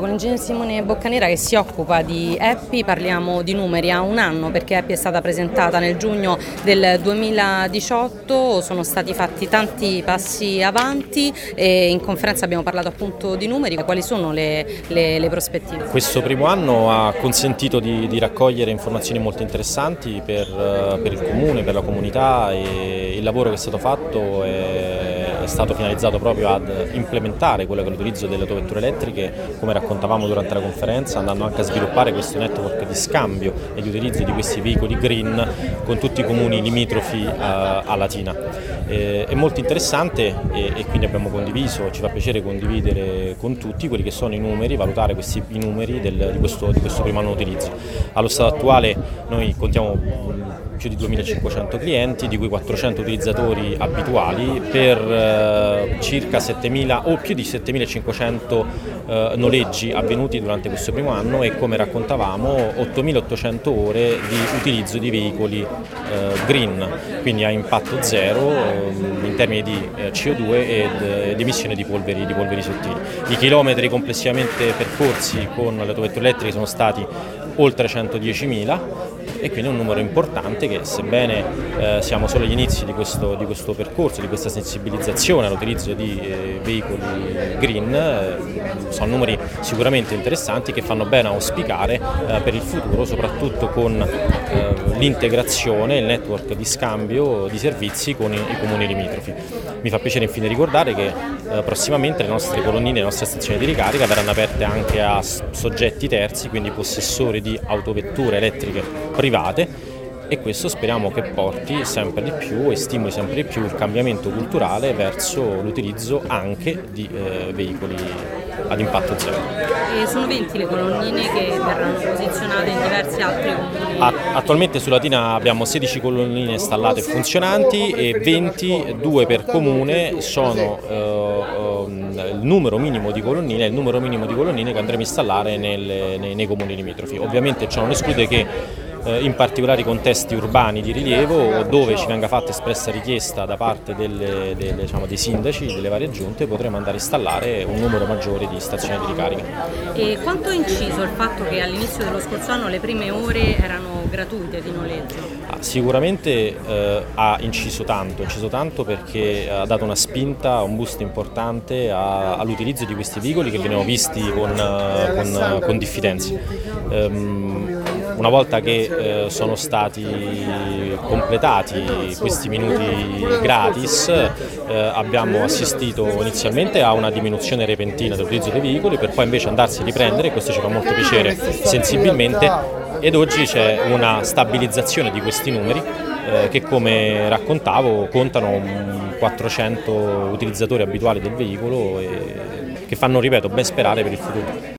con l'ingegnere Simone Boccanera che si occupa di EPI parliamo di numeri a un anno, perché EPI è stata presentata nel giugno del 2018, sono stati fatti tanti passi avanti e in conferenza abbiamo parlato appunto di numeri. Quali sono le prospettive? Questo primo anno ha consentito di raccogliere informazioni molto interessanti per il comune, per la comunità, e il lavoro che è stato fatto è stato finalizzato proprio ad implementare quello che è l'utilizzo delle autovetture elettriche, come raccontavamo durante la conferenza, andando anche a sviluppare questo network di scambio e di utilizzo di questi veicoli green con tutti i comuni limitrofi a Latina. È molto interessante e quindi abbiamo condiviso, ci fa piacere condividere con tutti quelli che sono i numeri, valutare i numeri di questo primo anno di utilizzo. Allo stato attuale noi contiamo più di 2500 clienti, di cui 400 utilizzatori abituali, per circa 7000 o più di 7500 noleggi avvenuti durante questo primo anno e, come raccontavamo, 8800 ore di utilizzo di veicoli green, quindi a impatto zero in termini di CO2 e di emissione di polveri sottili. I chilometri complessivamente percorsi con le autovetture elettriche sono stati oltre 110.000 e quindi è un numero importante che, sebbene siamo solo agli inizi di questo percorso, di questa sensibilizzazione all'utilizzo di veicoli green, sono numeri sicuramente interessanti che fanno bene auspicare per il futuro, soprattutto con l'integrazione, il network di scambio di servizi con i comuni limitrofi. Mi fa piacere infine ricordare che prossimamente le nostre colonnine, le nostre stazioni di ricarica verranno aperte anche a soggetti terzi, quindi possessori di autovetture elettriche private, e questo speriamo che porti sempre di più e stimoli sempre di più il cambiamento culturale verso l'utilizzo anche di veicoli ad impatto zero. E sono 20 le colonnine che verranno posizionate in diversi altri comuni? Attualmente su Latina abbiamo 16 colonnine installate e funzionanti e 22 per comune sono il numero minimo di colonnine che andremo a installare nei comuni limitrofi. Ovviamente ciò non esclude che in particolari contesti urbani di rilievo, dove ci venga fatta espressa richiesta da parte dei sindaci delle varie giunte, potremo andare a installare un numero maggiore di stazioni di ricarica. E quanto ha inciso il fatto che all'inizio dello scorso anno le prime ore erano gratuite di noleggio? Sicuramente ha inciso tanto perché ha dato una spinta, un boost importante all'utilizzo di questi veicoli che venivano visti con diffidenza. Una volta che sono stati completati questi minuti gratis, abbiamo assistito inizialmente a una diminuzione repentina dell'utilizzo dei veicoli, per poi invece andarsi a riprendere, e questo ci fa molto piacere, sensibilmente, ed oggi c'è una stabilizzazione di questi numeri che, come raccontavo, contano 400 utilizzatori abituali del veicolo e che fanno, ripeto, ben sperare per il futuro.